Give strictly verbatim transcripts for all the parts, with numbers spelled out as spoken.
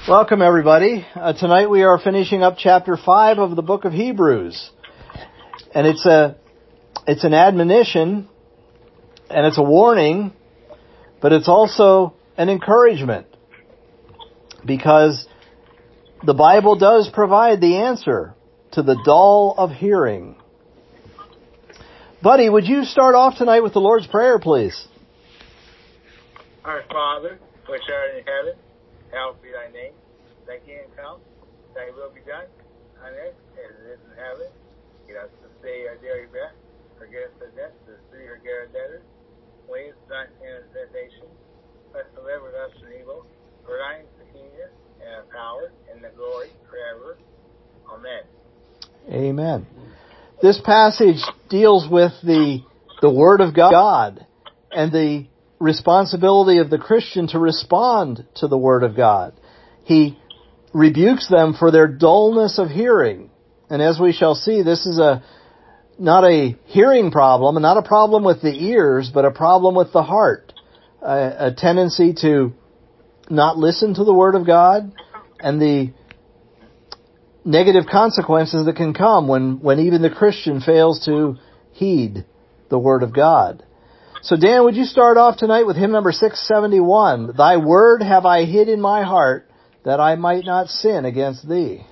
Welcome, everybody. Uh, tonight we are finishing up chapter five of the book of Hebrews. And it's a, it's an admonition, and it's a warning, but it's also an encouragement. Because the Bible does provide the answer to the dull of hearing. Buddy, would you start off tonight with the Lord's Prayer, please? Our Father, which art in heaven, hallowed be thy name. Thy kingdom come, thy will be done, on earth as it is in heaven. Give us this day our daily bread. Forgive us our debts, as we forgive our debtors. Lead us not into temptation, but deliver us from evil. For thine is the kingdom, and the power, and the glory, forever. Amen. Amen. This passage deals with the the Word of God and the responsibility of the Christian to respond to the Word of God. He rebukes them for their dullness of hearing. And as we shall see, this is a not a hearing problem, and not a problem with the ears, but a problem with the heart. A, a tendency to not listen to the Word of God, and the negative consequences that can come when, when even the Christian fails to heed the Word of God. So Dan, would you start off tonight with hymn number six seventy-one, Thy Word have I hid in my heart, that I might not sin against Thee.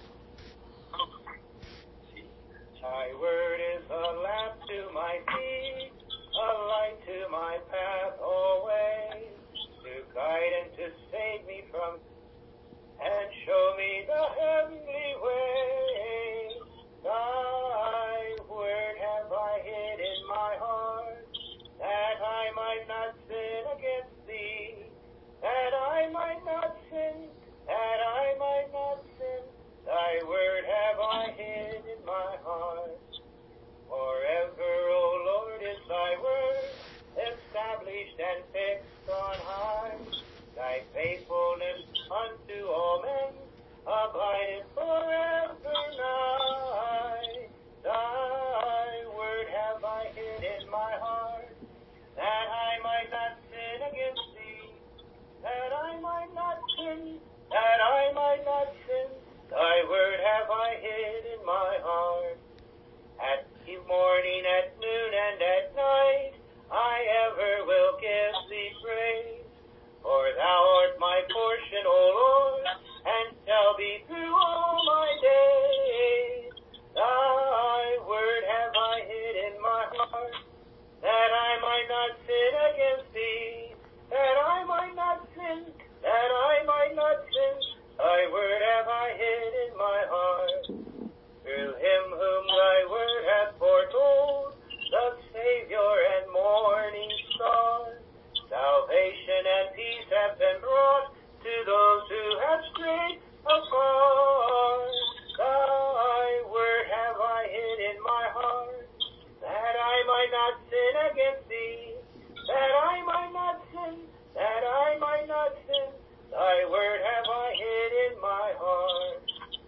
Thy word is a lamp to my feet, a light to my path always, to guide and to save me from, and show me the heavenly way. Thy word have I hid in my heart, that I might not sin against Thee, that I might not sin, that I might not sin. Thy word have I hid in my heart. Forever, O Lord, is Thy word, established and fixed on high. Thy faithfulness unto all men abideth forever nigh. Thy word have I hid in my heart, that I might not sin against Thee, that I might not sin, that I might not sin. Thy word have I hid in my heart. At morning, at noon, and at night, I ever will give Thee praise. For Thou art my portion, O Lord, and shall be through all my days. Thy word have I hid in my heart, that I might not sin against Thee, that I might not sin, that I might not sin. Thy word have I hid in my heart. Through Him whom Thy word hath foretold, the Savior and morning star, salvation and peace have been brought to those who have strayed afar. Thy word have I hid in my heart, that I might not sin against Thee, that I might not sin, that I might not sin. Thy word have I hid in my heart.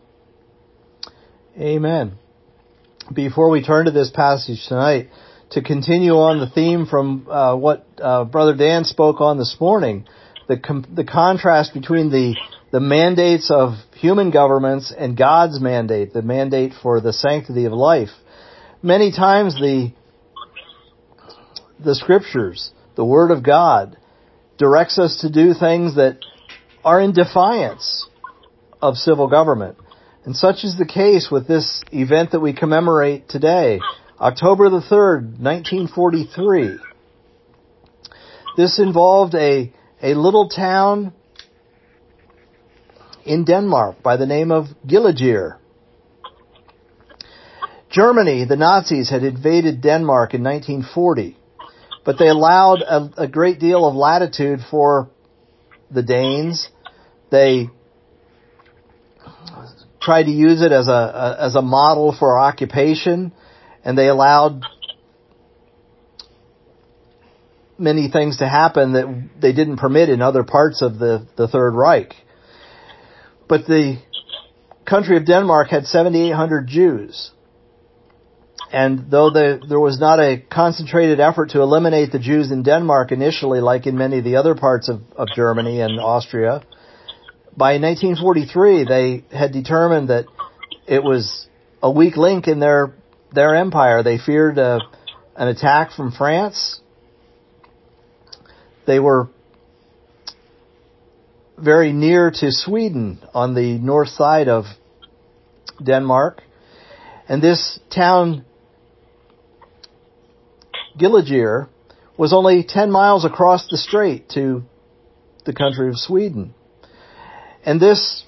Amen. Before we turn to this passage tonight, to continue on the theme from uh, what uh, Brother Dan spoke on this morning, the com- the contrast between the the mandates of human governments and God's mandate, the mandate for the sanctity of life. Many times the the Scriptures, the Word of God, directs us to do things that are in defiance of civil government. And such is the case with this event that we commemorate today, October the third, nineteen forty-three. This involved a, a little town in Denmark by the name of Gilleleje. Germany, the Nazis, had invaded Denmark in nineteen forty, but they allowed a, a great deal of latitude for the Danes. They tried to use it as a, a as a model for occupation, and they allowed many things to happen that they didn't permit in other parts of the, the Third Reich. But the country of Denmark had seventy-eight hundred Jews. And though the, there was not a concentrated effort to eliminate the Jews in Denmark initially, like in many of the other parts of, of Germany and Austria, by nineteen forty-three, they had determined that it was a weak link in their their empire. They feared a, an attack from France. They were very near to Sweden on the north side of Denmark. And this town, Gillagir, was only ten miles across the strait to the country of Sweden. And this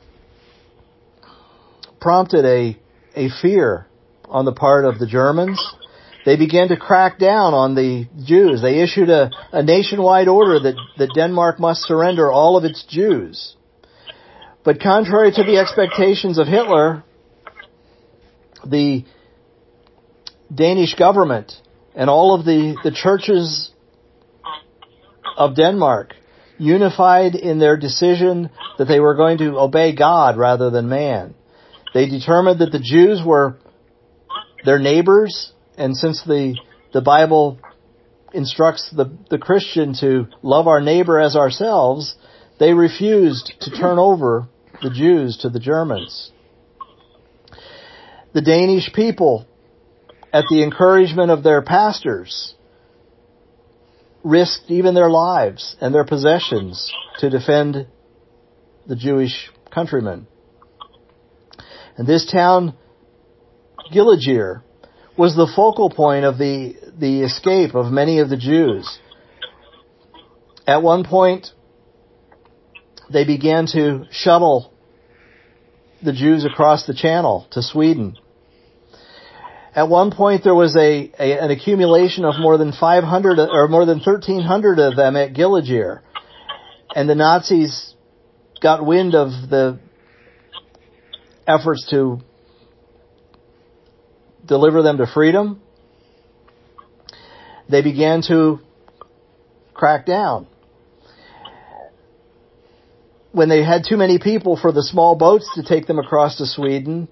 prompted a, a fear on the part of the Germans. They began to crack down on the Jews. They issued a, a nationwide order that, that Denmark must surrender all of its Jews. But contrary to the expectations of Hitler, the Danish government and all of the, the churches of Denmark unified in their decision that they were going to obey God rather than man. They determined that the Jews were their neighbors, and since the the Bible instructs the, the Christian to love our neighbor as ourselves, they refused to turn over the Jews to the Germans. The Danish people, at the encouragement of their pastors, risked even their lives and their possessions to defend the Jewish countrymen. And this town, Gillagir, was the focal point of the, the escape of many of the Jews. At one point, they began to shuttle the Jews across the channel to Sweden. At one point, there was a, a an accumulation of more than five hundred or more than thirteen hundred of them at Gillagir, and the Nazis got wind of the efforts to deliver them to freedom. They began to crack down. When they had too many people for the small boats to take them across to Sweden,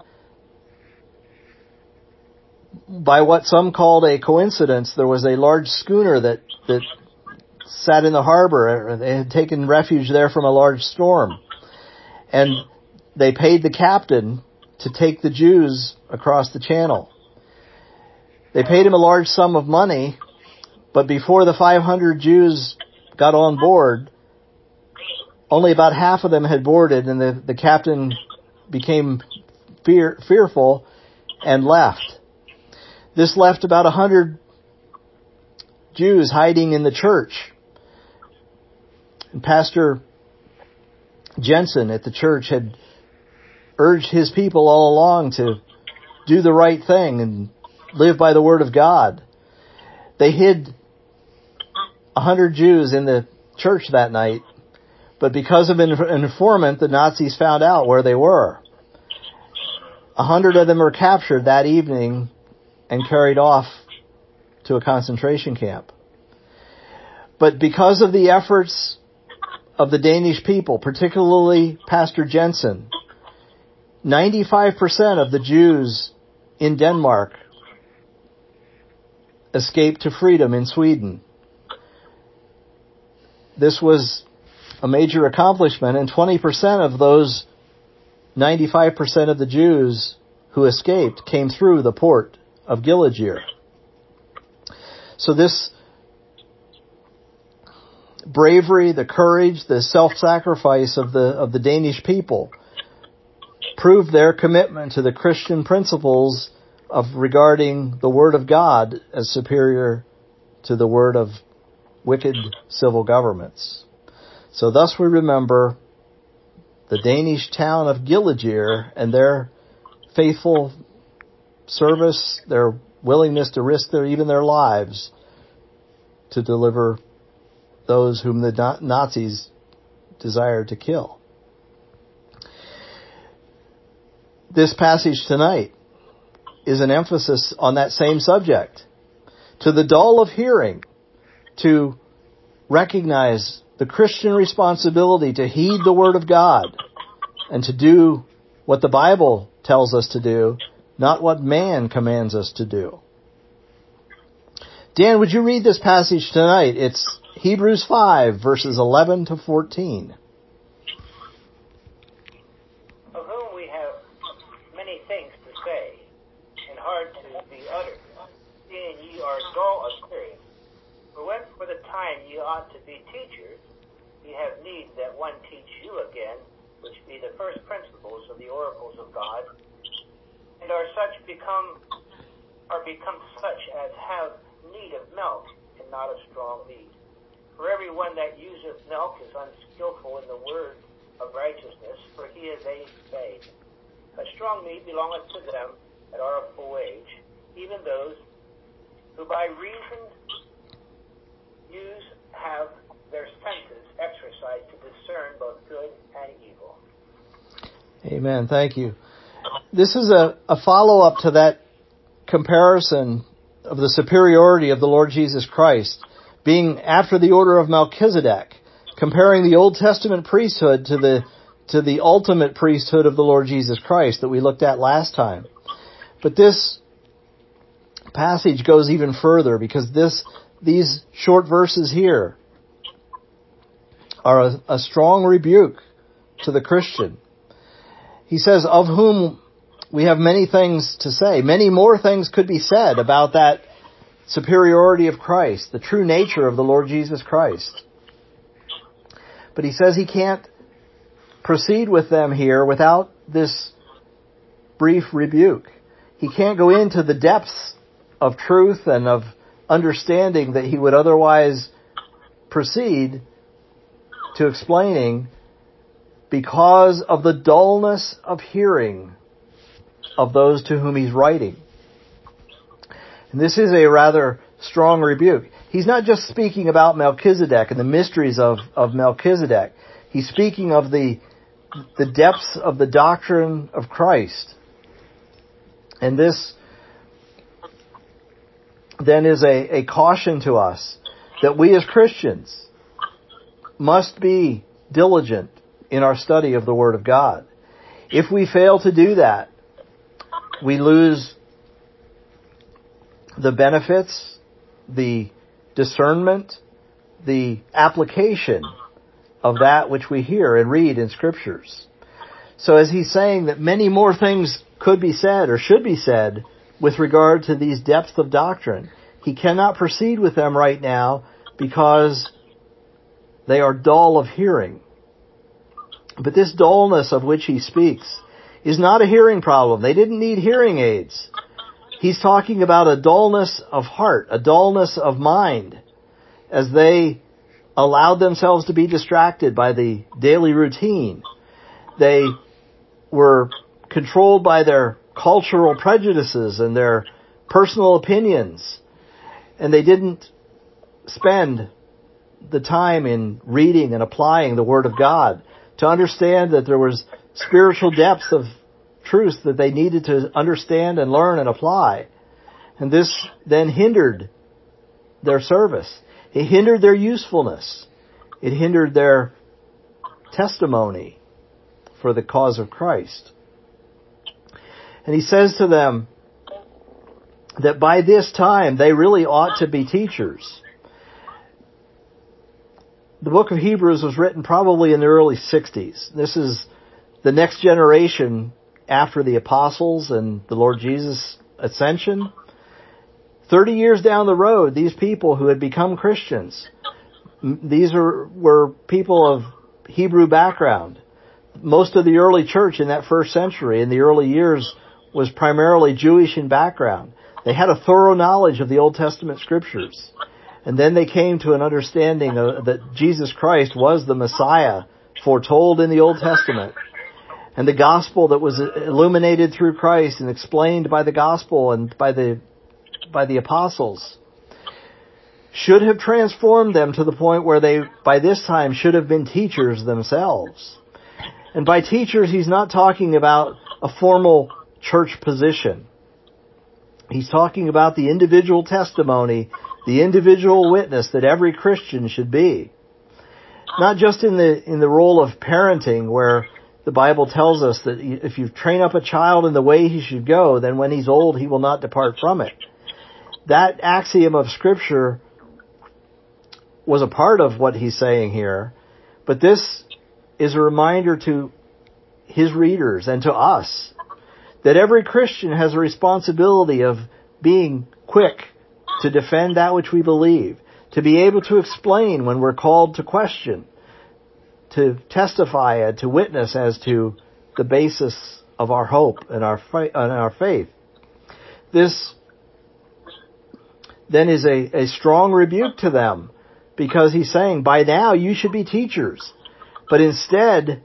by what some called a coincidence, there was a large schooner that, that sat in the harbor. They had taken refuge there from a large storm. And they paid the captain to take the Jews across the channel. They paid him a large sum of money, but before the five hundred Jews got on board, only about half of them had boarded, and the, the captain became fear, fearful and left. This left about a hundred Jews hiding in the church. And Pastor Jensen at the church had urged his people all along to do the right thing and live by the word of God. They hid a hundred Jews in the church that night, but because of an informant, the Nazis found out where they were. A hundred of them were captured that evening and carried off to a concentration camp. But because of the efforts of the Danish people, particularly Pastor Jensen, ninety-five percent of the Jews in Denmark escaped to freedom in Sweden. This was a major accomplishment, and twenty percent of those ninety-five percent of the Jews who escaped came through the port of Gillagir. So this bravery, the courage, the self-sacrifice of the of the Danish people proved their commitment to the Christian principles of regarding the Word of God as superior to the word of wicked civil governments. So thus we remember the Danish town of Gillagir and their faithful service, their willingness to risk their even their lives to deliver those whom the Nazis desired to kill. This passage tonight is an emphasis on that same subject. To the dull of hearing, to recognize the Christian responsibility to heed the Word of God and to do what the Bible tells us to do, not what man commands us to do. Dan, would you read this passage tonight? It's Hebrews five, verses eleven to fourteen. seeing ye are dull of hearing. For when for the time ye ought to be teachers, ye have need that one teach you again, which be the first principles of the oracles of God, and are such become are become such as have need of milk, and not of strong meat. For every one that useth milk is unskillful in the word of righteousness, for he is a babe. But strong meat belongeth to them that are of full age, even those who by reason use have their senses exercised to discern both good and evil. Amen. Thank you. This is a, a follow-up to that comparison of the superiority of the Lord Jesus Christ being after the order of Melchizedek, comparing the Old Testament priesthood to the to the ultimate priesthood of the Lord Jesus Christ that we looked at last time. But this passage goes even further, because this these short verses here are a, a strong rebuke to the Christian. He says, of whom we have many things to say. Many more things could be said about that superiority of Christ, the true nature of the Lord Jesus Christ. But he says he can't proceed with them here without this brief rebuke. He can't go into the depths of truth and of understanding that he would otherwise proceed to explaining, because of the dullness of hearing of those to whom he's writing. And this is a rather strong rebuke. He's not just speaking about Melchizedek and the mysteries of, of Melchizedek. He's speaking of the, the depths of the doctrine of Christ. And this then is a, a caution to us that we as Christians must be diligent in our study of the Word of God. If we fail to do that, we lose the benefits, the discernment, the application of that which we hear and read in Scriptures. So as he's saying that many more things could be said or should be said with regard to these depths of doctrine, he cannot proceed with them right now because they are dull of hearing. But this dullness of which he speaks is not a hearing problem. They didn't need hearing aids. He's talking about a dullness of heart, a dullness of mind, as they allowed themselves to be distracted by the daily routine. They were controlled by their cultural prejudices and their personal opinions, and they didn't spend the time in reading and applying the Word of God to understand that there was spiritual depths of truth that they needed to understand and learn and apply. And this then hindered their service. It hindered their usefulness. It hindered their testimony for the cause of Christ. And he says to them that by this time they really ought to be teachers. The book of Hebrews was written probably in the early sixties. This is the next generation after the apostles and the Lord Jesus' ascension. Thirty years down the road, these people who had become Christians, these are, were people of Hebrew background. Most of the early church in that first century, in the early years, was primarily Jewish in background. They had a thorough knowledge of the Old Testament Scriptures. And then they came to an understanding of, that Jesus Christ was the Messiah foretold in the Old Testament. And the gospel that was illuminated through Christ and explained by the gospel and by the by the apostles should have transformed them to the point where they, by this time, should have been teachers themselves. And by teachers, he's not talking about a formal church position. He's talking about the individual testimony, the individual witness that every Christian should be. Not just in the in the role of parenting, where the Bible tells us that if you train up a child in the way he should go, then when he's old, he will not depart from it. That axiom of Scripture was a part of what he's saying here, but this is a reminder to his readers and to us that every Christian has a responsibility of being quick to defend that which we believe, to be able to explain when we're called to question, to testify and to witness as to the basis of our hope and our and our faith. This then is a, a strong rebuke to them, because he's saying, by now you should be teachers, but instead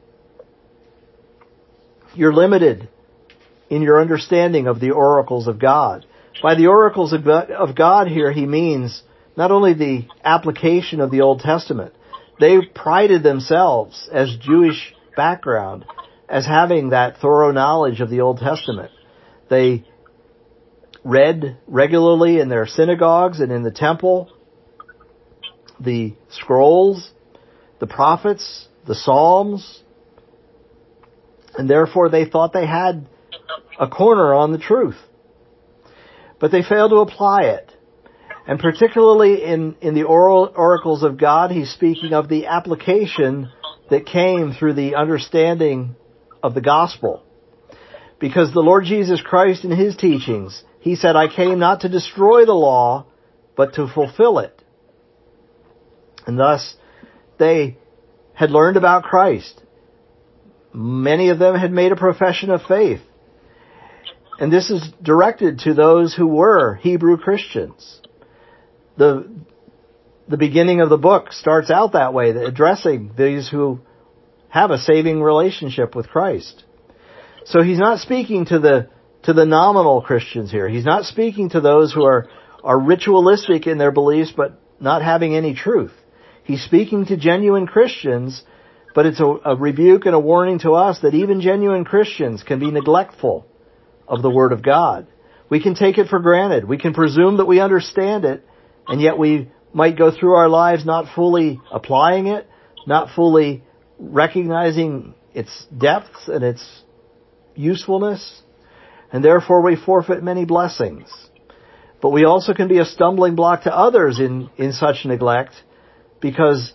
you're limited in your understanding of the oracles of God. By the oracles of God here, he means not only the application of the Old Testament. They prided themselves as Jewish background as having that thorough knowledge of the Old Testament. They read regularly in their synagogues and in the temple the scrolls, the prophets, the Psalms, and therefore they thought they had a corner on the truth. But they failed to apply it. And particularly in, in the oral oracles of God, he's speaking of the application that came through the understanding of the gospel. Because the Lord Jesus Christ in his teachings, he said, I came not to destroy the law, but to fulfill it. And thus, they had learned about Christ. Many of them had made a profession of faith. And this is directed to those who were Hebrew Christians. The, the beginning of the book starts out that way, addressing these who have a saving relationship with Christ. So he's not speaking to the, to the nominal Christians here. He's not speaking to those who are, are ritualistic in their beliefs but not having any truth. He's speaking to genuine Christians, but it's a, a rebuke and a warning to us that even genuine Christians can be neglectful of the Word of God. We can take it for granted. We can presume that we understand it, and yet we might go through our lives not fully applying it, not fully recognizing its depths and its usefulness, and therefore we forfeit many blessings. But we also can be a stumbling block to others in, in such neglect, because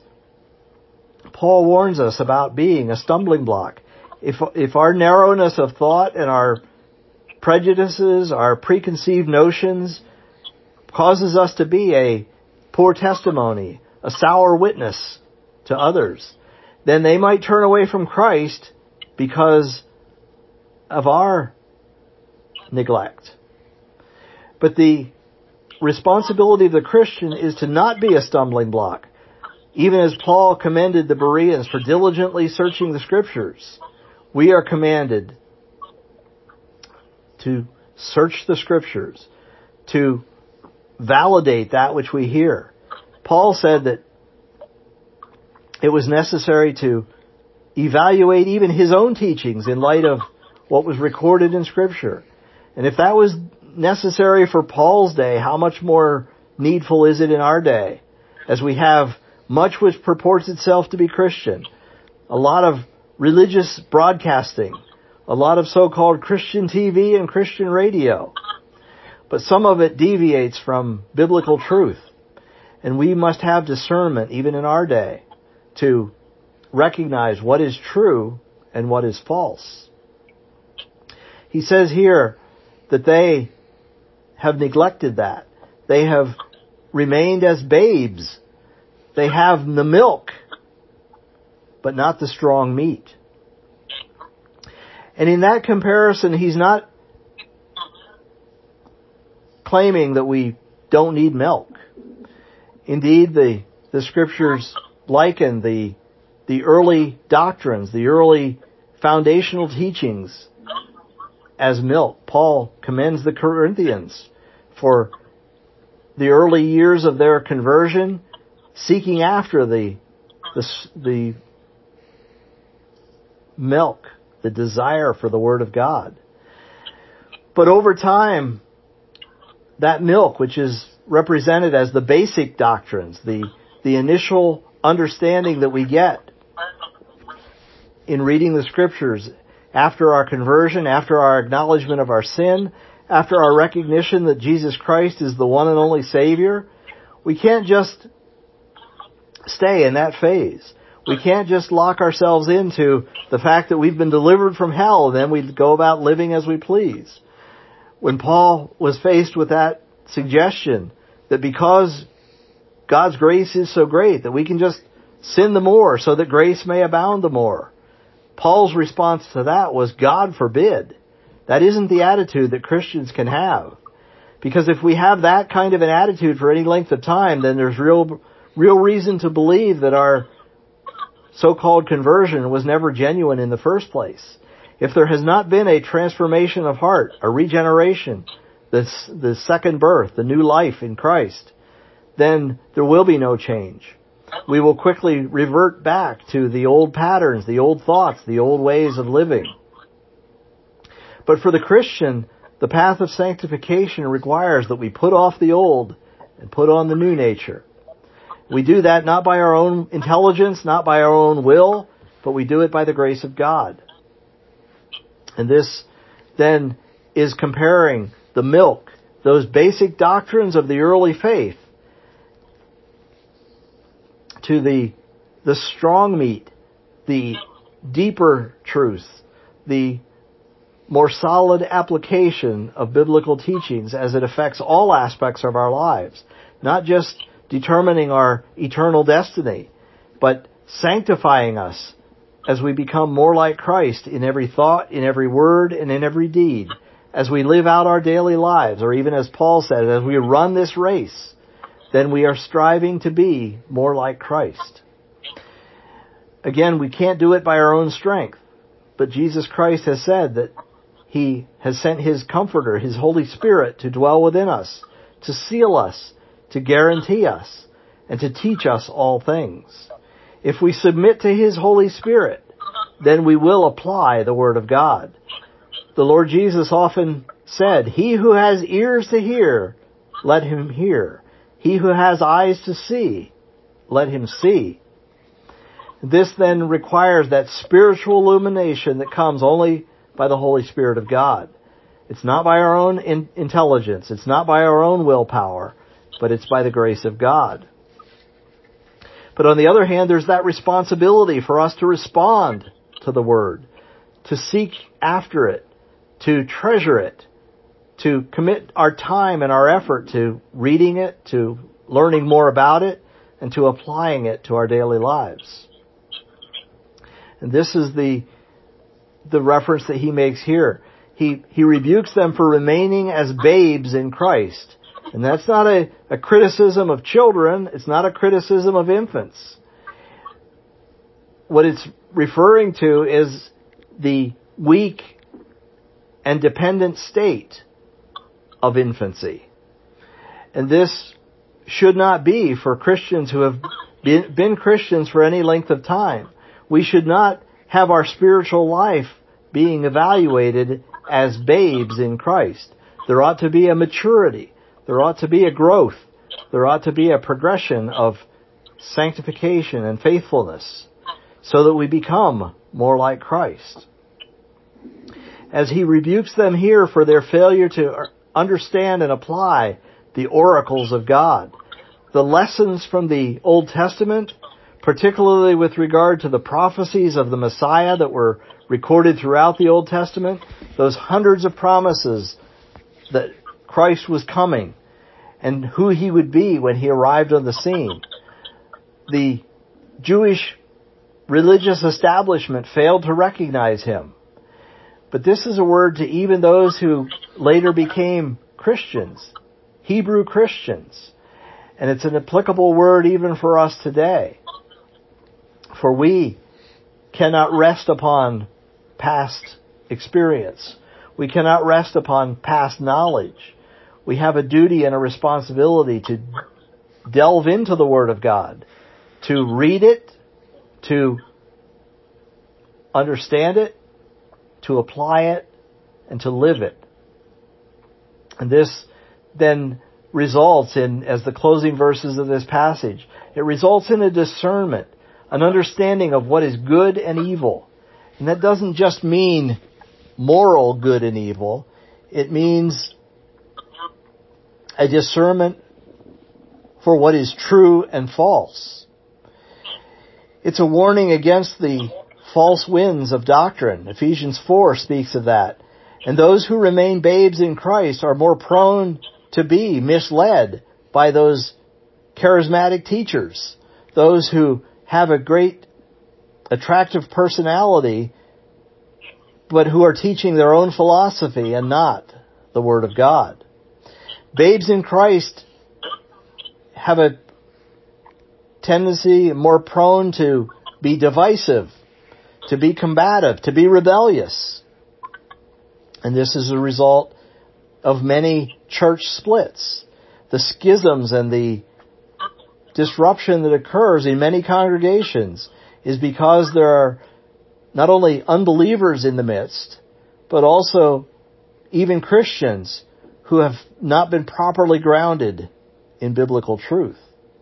Paul warns us about being a stumbling block. If, if our narrowness of thought and our prejudices, our preconceived notions causes us to be a poor testimony, a sour witness to others, then they might turn away from Christ because of our neglect. But the responsibility of the Christian is to not be a stumbling block. Even as Paul commended the Bereans for diligently searching the Scriptures, we are commanded to search the Scriptures, to validate that which we hear. Paul said that it was necessary to evaluate even his own teachings in light of what was recorded in Scripture. And if that was necessary for Paul's day, how much more needful is it in our day, as we have much which purports itself to be Christian, a lot of religious broadcasting, a lot of so-called Christian T V and Christian radio. But some of it deviates from biblical truth. And we must have discernment, even in our day, to recognize what is true and what is false. He says here that they have neglected that. They have remained as babes. They have the milk, but not the strong meat. And in that comparison, he's not claiming that we don't need milk. Indeed, the, the Scriptures liken the, the early doctrines, the early foundational teachings as milk. Paul commends the Corinthians for the early years of their conversion, seeking after the, the, the milk, the desire for the Word of God. But over time, that milk, which is represented as the basic doctrines, the, the initial understanding that we get in reading the Scriptures after our conversion, after our acknowledgement of our sin, after our recognition that Jesus Christ is the one and only Savior, we can't just stay in that phase. We can't just lock ourselves into the fact that we've been delivered from hell and then we go about living as we please. When Paul was faced with that suggestion that because God's grace is so great that we can just sin the more so that grace may abound the more. Paul's response to that was, God forbid. That isn't the attitude that Christians can have. Because if we have that kind of an attitude for any length of time, then there's real, real reason to believe that our so-called conversion was never genuine in the first place. If there has not been a transformation of heart, a regeneration, the, the second birth, the new life in Christ, then there will be no change. We will quickly revert back to the old patterns, the old thoughts, the old ways of living. But for the Christian, the path of sanctification requires that we put off the old and put on the new nature. We do that not by our own intelligence, not by our own will, but we do it by the grace of God. And this then is comparing the milk, those basic doctrines of the early faith, to the, the strong meat, the deeper truth, the more solid application of biblical teachings as it affects all aspects of our lives. Not just determining our eternal destiny, but sanctifying us as we become more like Christ in every thought, in every word, and in every deed, as we live out our daily lives, or even as Paul said, as we run this race, then we are striving to be more like Christ. Again, we can't do it by our own strength, but Jesus Christ has said that He has sent His Comforter, His Holy Spirit, to dwell within us, to seal us, to guarantee us, and to teach us all things. If we submit to His Holy Spirit, then we will apply the Word of God. The Lord Jesus often said, "He who has ears to hear, let him hear. He who has eyes to see, let him see." This then requires that spiritual illumination that comes only by the Holy Spirit of God. It's not by our own in- intelligence. It's not by our own willpower, but it's by the grace of God. But on the other hand, there's that responsibility for us to respond to the Word, to seek after it, to treasure it, to commit our time and our effort to reading it, to learning more about it, and to applying it to our daily lives. And this is the the reference that he makes here. He he rebukes them for remaining as babes in Christ. And that's not a, a criticism of children. It's not a criticism of infants. What it's referring to is the weak and dependent state of infancy. And this should not be for Christians who have been, been Christians for any length of time. We should not have our spiritual life being evaluated as babes in Christ. There ought to be a maturity. There ought to be a growth. There ought to be a progression of sanctification and faithfulness so that we become more like Christ. As he rebukes them here for their failure to understand and apply the oracles of God, the lessons from the Old Testament, particularly with regard to the prophecies of the Messiah that were recorded throughout the Old Testament, those hundreds of promises that Christ was coming and who he would be when he arrived on the scene. The Jewish religious establishment failed to recognize him. But this is a word to even those who later became Christians, Hebrew Christians. And it's an applicable word even for us today. For we cannot rest upon past experience. We cannot rest upon past knowledge. We have a duty and a responsibility to delve into the Word of God, to read it, to understand it, to apply it, and to live it. And this then results in, as the closing verses of this passage, it results in a discernment, an understanding of what is good and evil. And that doesn't just mean moral good and evil. It means a discernment for what is true and false. It's a warning against the false winds of doctrine. Ephesians four speaks of that. And those who remain babes in Christ are more prone to be misled by those charismatic teachers, those who have a great attractive personality, but who are teaching their own philosophy and not the Word of God. Babes in Christ have a tendency more prone to be divisive, to be combative, to be rebellious. And this is a result of many church splits. The schisms and the disruption that occurs in many congregations is because there are not only unbelievers in the midst, but also even Christians who have not been properly grounded in biblical truth.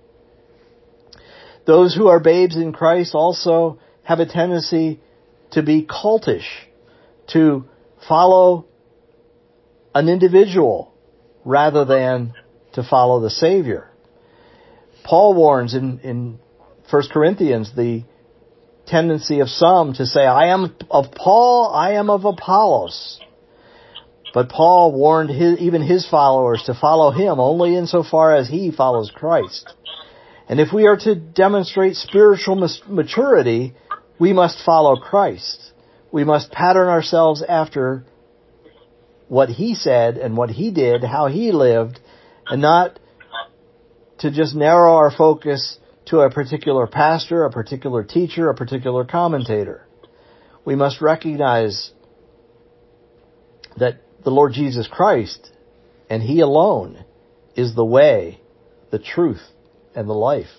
Those who are babes in Christ also have a tendency to be cultish, to follow an individual rather than to follow the Savior. Paul warns in, in First Corinthians the tendency of some to say, I am of Paul, I am of Apollos. But Paul warned his, even his followers to follow him only insofar as he follows Christ. And if we are to demonstrate spiritual maturity, we must follow Christ. We must pattern ourselves after what he said and what he did, how he lived, and not to just narrow our focus to a particular pastor, a particular teacher, a particular commentator. We must recognize that the Lord Jesus Christ, and He alone, is the way, the truth, and the life.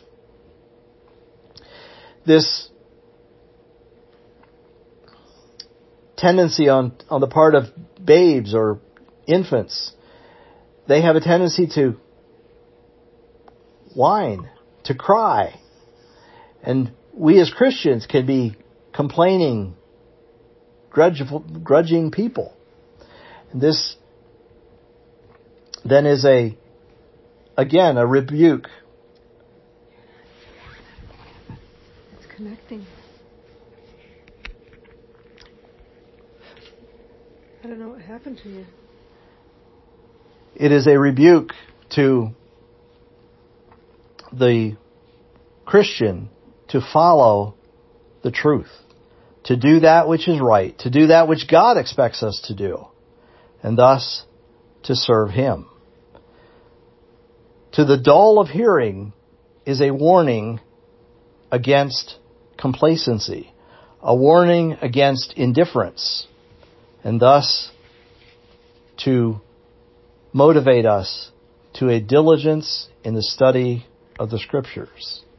This tendency on, on the part of babes or infants, they have a tendency to whine, to cry. And we as Christians can be complaining, grudgeful, grudging people. And this then is a, again, a rebuke. It's connecting. I don't know what happened to you. It is a rebuke to the Christian to follow the truth, to do that which is right, to do that which God expects us to do, and thus to serve Him. To the dull of hearing is a warning against complacency, a warning against indifference, and thus to motivate us to a diligence in the study of the Scriptures.